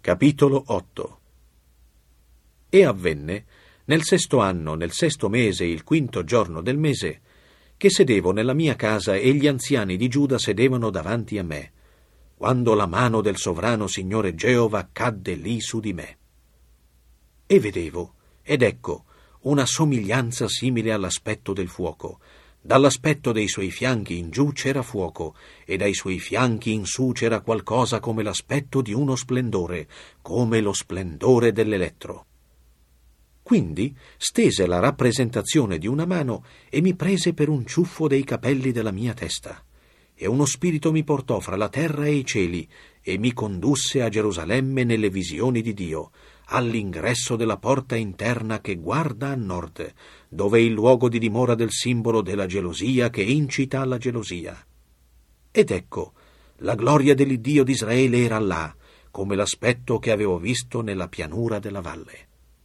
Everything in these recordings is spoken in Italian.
Capitolo 8. E avvenne, nel 6° anno, nel 6° mese, il 5° giorno del mese, che sedevo nella mia casa e gli anziani di Giuda sedevano davanti a me, quando la mano del sovrano Signore Geova cadde lì su di me. E vedevo, ed ecco, una somiglianza simile all'aspetto del fuoco. Dall'aspetto dei suoi fianchi in giù c'era fuoco, e dai suoi fianchi in su c'era qualcosa come l'aspetto di uno splendore, come lo splendore dell'elettro. Quindi stese la rappresentazione di una mano e mi prese per un ciuffo dei capelli della mia testa. E uno spirito mi portò fra la terra e i cieli, e mi condusse a Gerusalemme nelle visioni di Dio, all'ingresso della porta interna che guarda a nord, dove è il luogo di dimora del simbolo della gelosia che incita alla gelosia. Ed ecco, la gloria dell'Iddio di Israele era là, come l'aspetto che avevo visto nella pianura della valle.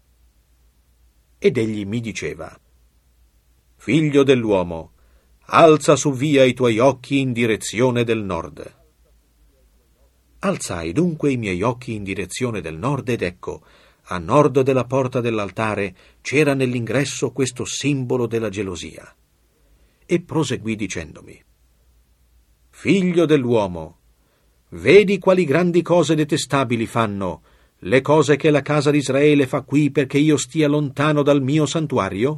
Ed egli mi diceva: Figlio dell'uomo, alza su via i tuoi occhi in direzione del nord. Alzai dunque i miei occhi in direzione del nord ed ecco, a nord della porta dell'altare c'era nell'ingresso questo simbolo della gelosia. E proseguì dicendomi: Figlio dell'uomo, vedi quali grandi cose detestabili fanno, le cose che la casa di Israele fa qui perché io stia lontano dal mio santuario?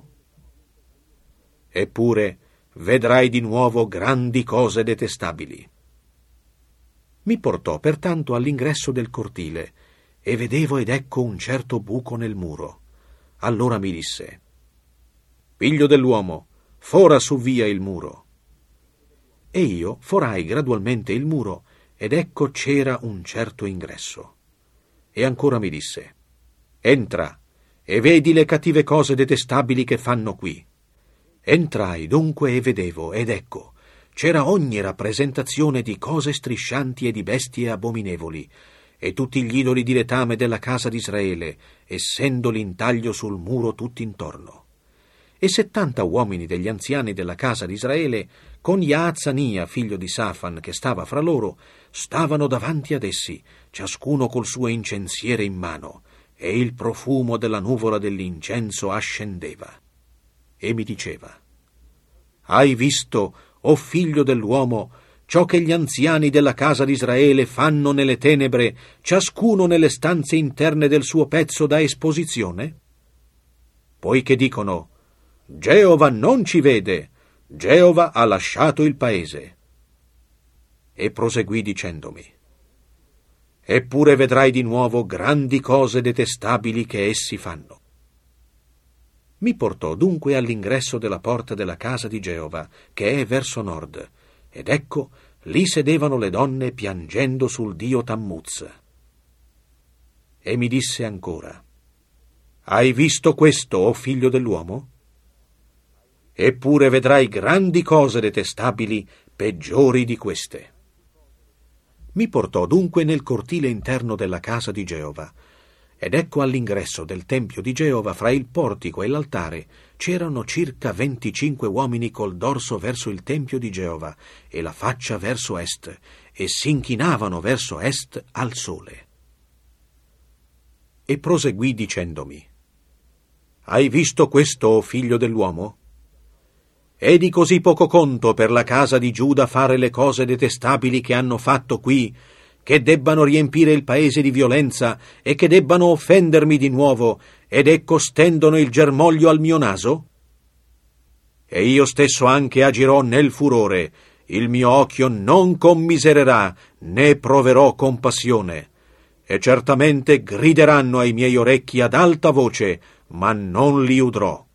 Eppure vedrai di nuovo grandi cose detestabili. Mi portò pertanto all'ingresso del cortile, e vedevo ed ecco un certo buco nel muro. Allora mi disse: Figlio dell'uomo, fora su via il muro. E io forai gradualmente il muro, ed ecco c'era un certo ingresso. E ancora mi disse: Entra, e vedi le cattive cose detestabili che fanno qui. Entrai dunque e vedevo, ed ecco, c'era ogni rappresentazione di cose striscianti e di bestie abominevoli, e tutti gli idoli di letame della casa di Israele, essendo l'intaglio sul muro tutt'intorno. E 70 uomini degli anziani della casa di Israele, con Jaazania, figlio di Safan, che stava fra loro, stavano davanti ad essi, ciascuno col suo incensiere in mano, e il profumo della nuvola dell'incenso ascendeva. E mi diceva: Hai visto, o figlio dell'uomo, ciò che gli anziani della casa di Israele fanno nelle tenebre, ciascuno nelle stanze interne del suo pezzo da esposizione? Poiché dicono: Geova non ci vede, Geova ha lasciato il paese. E proseguì dicendomi: Eppure vedrai di nuovo grandi cose detestabili che essi fanno. Mi portò dunque all'ingresso della porta della casa di Geova, che è verso nord, ed ecco, lì sedevano le donne piangendo sul dio Tammuz. E mi disse ancora: Hai visto questo, o figlio dell'uomo? Eppure vedrai grandi cose detestabili, peggiori di queste. Mi portò dunque nel cortile interno della casa di Geova, ed ecco all'ingresso del tempio di Geova, fra il portico e l'altare, c'erano circa 25 uomini col dorso verso il tempio di Geova e la faccia verso est, e s'inchinavano verso est al sole. E proseguì dicendomi: Hai visto questo, o figlio dell'uomo? È di così poco conto per la casa di Giuda fare le cose detestabili che hanno fatto qui, che debbano riempire il paese di violenza e che debbano offendermi di nuovo, ed ecco stendono il germoglio al mio naso? E io stesso anche agirò nel furore, il mio occhio non commisererà, né proverò compassione, e certamente grideranno ai miei orecchi ad alta voce, ma non li udrò.